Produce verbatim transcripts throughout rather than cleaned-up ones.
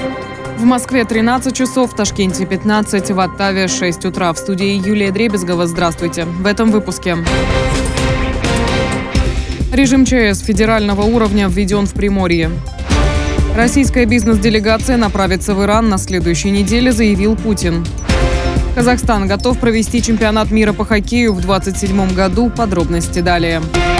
В Москве тринадцать часов, в Ташкенте пятнадцать, в Оттаве шесть утра. В студии Юлия Дребезгова. Здравствуйте. В этом выпуске. Режим ЧС федерального уровня введен в Приморье. Российская бизнес-делегация направится в Иран на следующей неделе, заявил Путин. Казахстан готов провести чемпионат мира по хоккею в двадцать седьмом году. Подробности далее.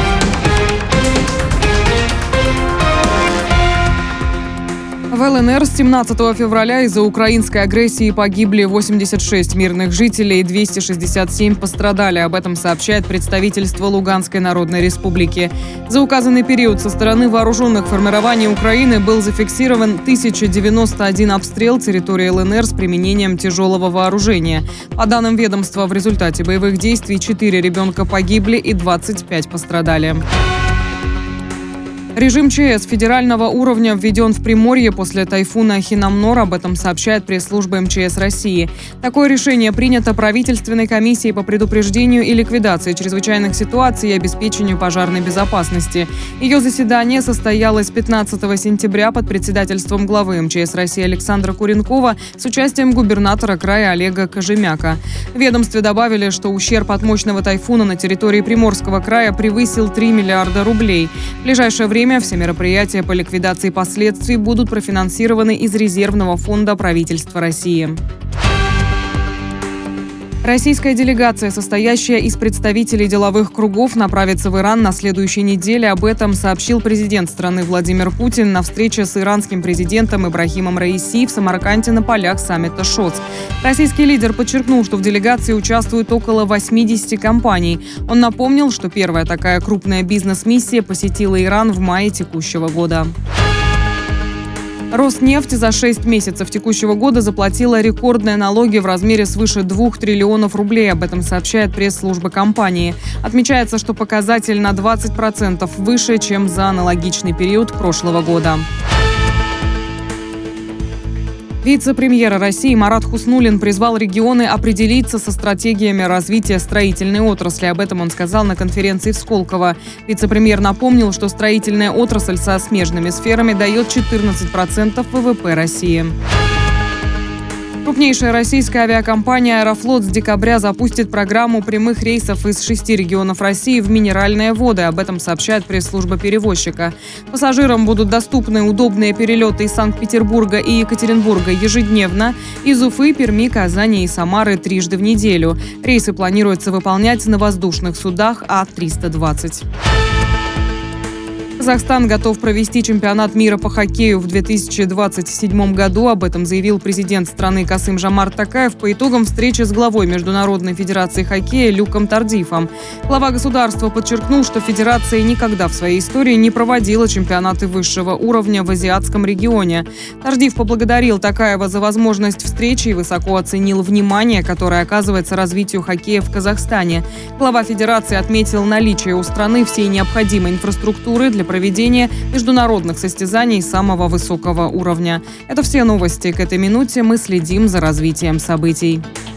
В ЛНР с семнадцатого февраля из-за украинской агрессии погибли восемьдесят шесть мирных жителей и двести шестьдесят семь пострадали. Об этом сообщает представительство Луганской Народной Республики. За указанный период со стороны вооруженных формирований Украины был зафиксирован тысяча девяносто один обстрел территории ЛНР с применением тяжелого вооружения. По данным ведомства, в результате боевых действий четыре ребенка погибли и двадцать пять пострадали. Режим ЧС федерального уровня введен в Приморье после тайфуна Хинамнор. Об этом сообщает пресс-служба МЧС России. Такое решение принято правительственной комиссией по предупреждению и ликвидации чрезвычайных ситуаций и обеспечению пожарной безопасности. Ее заседание состоялось пятнадцатого сентября под председательством главы МЧС России Александра Куренкова с участием губернатора края Олега Кожемяка. В ведомстве добавили, что ущерб от мощного тайфуна на территории Приморского края превысил три миллиарда рублей. В ближайшее время все мероприятия по ликвидации последствий будут профинансированы из резервного фонда правительства России. Российская делегация, состоящая из представителей деловых кругов, направится в Иран на следующей неделе. Об этом сообщил президент страны Владимир Путин на встрече с иранским президентом Ибрахимом Раиси в Самарканде на полях саммита ШОЦ. Российский лидер подчеркнул, что в делегации участвуют около восьмидесяти компаний. Он напомнил, что первая такая крупная бизнес-миссия посетила Иран в мае текущего года. Роснефть за шесть месяцев текущего года заплатила рекордные налоги в размере свыше двух триллионов рублей. Об этом сообщает пресс-служба компании. Отмечается, что показатель на двадцать процентов выше, чем за аналогичный период прошлого года. Вице-премьер России Марат Хуснуллин призвал регионы определиться со стратегиями развития строительной отрасли. Об этом он сказал на конференции в Сколково. Вице-премьер напомнил, что строительная отрасль со смежными сферами дает четырнадцать процентов ВВП России. Крупнейшая российская авиакомпания «Аэрофлот» с декабря запустит программу прямых рейсов из шести регионов России в минеральные воды. Об этом сообщает пресс-служба перевозчика. Пассажирам будут доступны удобные перелеты из Санкт-Петербурга и Екатеринбурга ежедневно, из Уфы, Перми, Казани и Самары трижды в неделю. Рейсы планируется выполнять на воздушных судах А триста двадцать. Казахстан готов провести чемпионат мира по хоккею в две тысячи двадцать седьмом году. Об этом заявил президент страны Касым-Жомарт Токаев по итогам встречи с главой Международной федерации хоккея Люком Тардифом. Глава государства подчеркнул, что федерация никогда в своей истории не проводила чемпионаты высшего уровня в азиатском регионе. Тардиф поблагодарил Токаева за возможность встречи и высоко оценил внимание, которое оказывается развитию хоккея в Казахстане. Глава федерации отметил наличие у страны всей необходимой инфраструктуры для проведения международных состязаний самого высокого уровня. Это все новости к этой минуте. Мы следим за развитием событий.